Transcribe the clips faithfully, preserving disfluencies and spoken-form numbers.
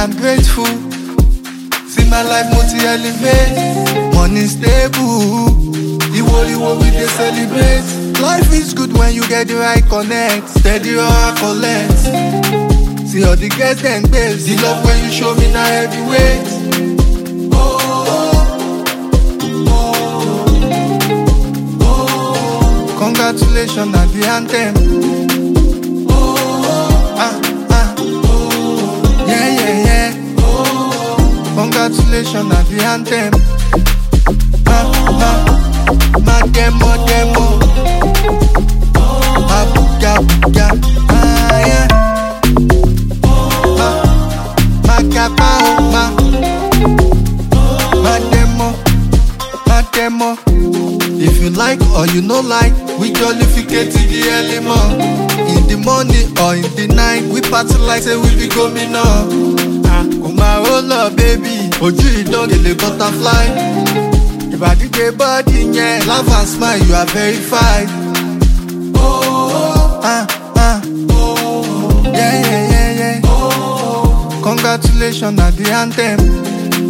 I'm grateful. See my life multi elevate. Money stable. Iwo Iwo we dey celebrate. Life is good when you get the right connect. Steady or I collect. See all the girls them babes. The love when you show me na heavyweight. Congratulations at the anthem. Ah, ah. Yeah, yeah, yeah. Congratulations at the anthem. Ah, ah. Ma demo, demo. Ah, buga, buga. Ah, yeah. Ah, ma kapa, oh, ma. Ma demo, ma demo. If you like or you no like, we jollificate in the early morning. In the morning or in the night, we party like say we be going on. Ah, oh my roller baby, oju idon gele butterfly. If I did a body, yeah, laugh and smile, you are verified. Oh, ah, ah, oh, yeah, yeah, yeah, yeah. Oh, congratulations at the anthem.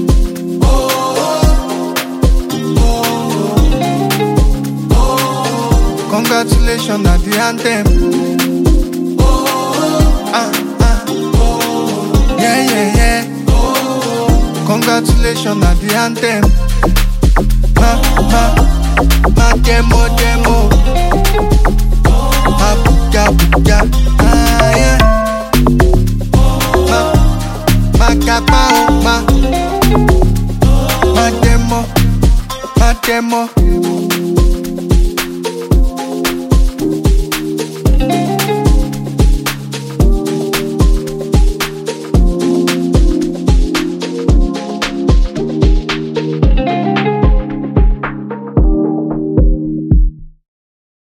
Congratulations at the anthem. Ah, ah. Yeah, yeah, yeah. Congratulations at the anthem. Ma, ma, ma demo, demo. Ma buga, buga. Ah, yeah. Ma, ma kapa, oh, ma. Ma demo, ma demo.